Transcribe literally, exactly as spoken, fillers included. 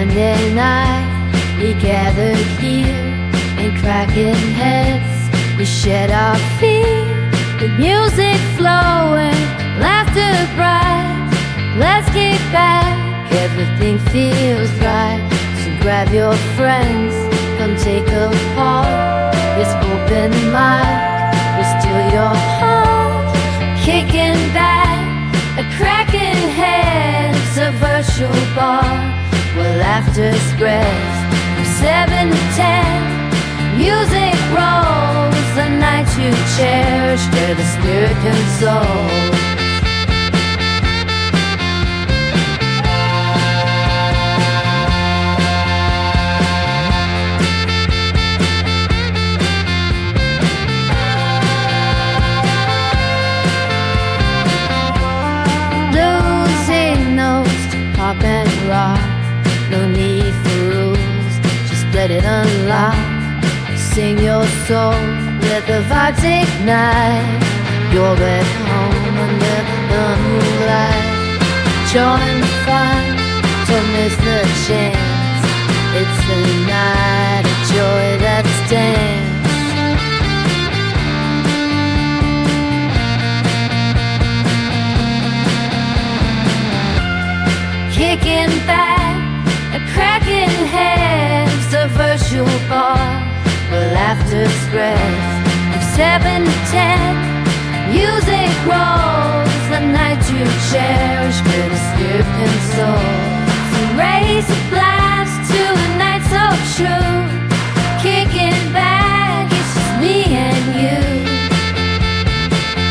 Sunday night, we gathered here and cracking heads. We shed our feet, the music flowing, laughter bright. Let's kick back, everything feels right. So grab your friends, come take a part. This open mic will steal your heart. Kicking back, a cracking heads, a virtual bar where laughter spreads from seven to ten. Music rolls, a night you cherish where the spirit consoles. Pop and rock, no need for rules, just let it unlock. Sing your soul, let the vibes ignite. You're at home under the moonlight. Join the fun, don't miss the chance. It's the night of joy, let's dance. Kicking back, a cracking heads, a virtual bar where laughter spreads from seven to ten. Music rolls, the night you cherish where the spirit consoles. So raise a glass to a night so true.